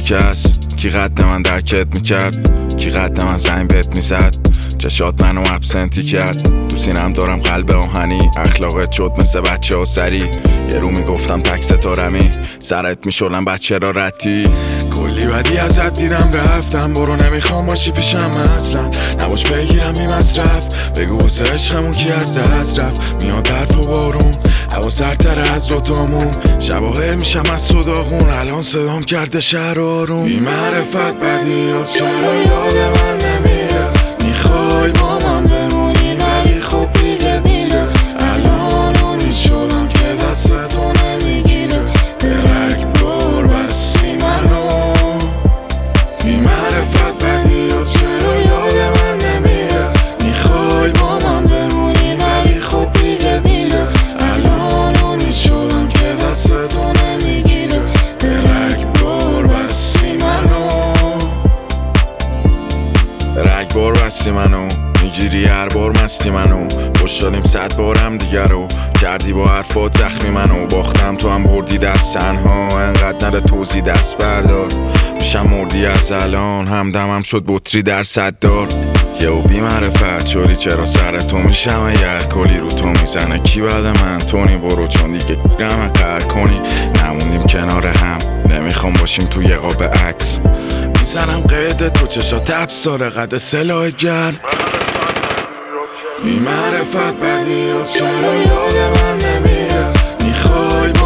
کس کی قد من درکت میکرد، کی قد من زنگ بهت میزد، چشات منو ابسنتی کرد. تو سینم دارم قلب آهنی، اخلاقت شد مثل بچه ها سری. یه رو میگفتم تک ستارمی، سرت میشدم بچه را رتی. کلی بدی ازت دیدم رفتم، برو نمیخوام باشی پیشم اصلا. نباش بگیرم بی مصرف، بگو واسه عشقمون کی از دست رفت. میاد برف و بارون، هوا سردتر از دوتامون، شباهه میشم از صداخون. الان صدام کرده شهر آروم. بی معرفت بدیات چرا یاد من نمیره، میخوای با من بمونی ولی خب دیگه دیره. الان اونی شدم که دستتو نمیگیره، درک بار بستی منو. بی معرفت بدیات چرا یاد من نمیره، میخوای با من بمونی ولی خب دیگه دیره. الان اونی شدم که دستتو نمیگیره، درک بار بستی منو. رگبار بستی منو، میگیری هر بار مستی منو. پشت دادیم 100 بار هم دیگر رو، کردی با حرفات زخمی منو. باختم تو هم بردی دست تنها، انقدر نره توزی دست بردار. میشم مردی از الان، همدمم شد بطری در 100 دار. یهو بی معرفت چوری چرا سر تو میشم، یه کلی رو تو میزنه کی بعد من. تونی برو چون دیگه گرم قهر کنی، نموندیم کنار هم، نمیخوام باشیم توی قاب عکس. میزنم قید تو چشات ابساره قد سلاح گرم. بی معرفت بدیات چرا یاد من نمیره، میخوای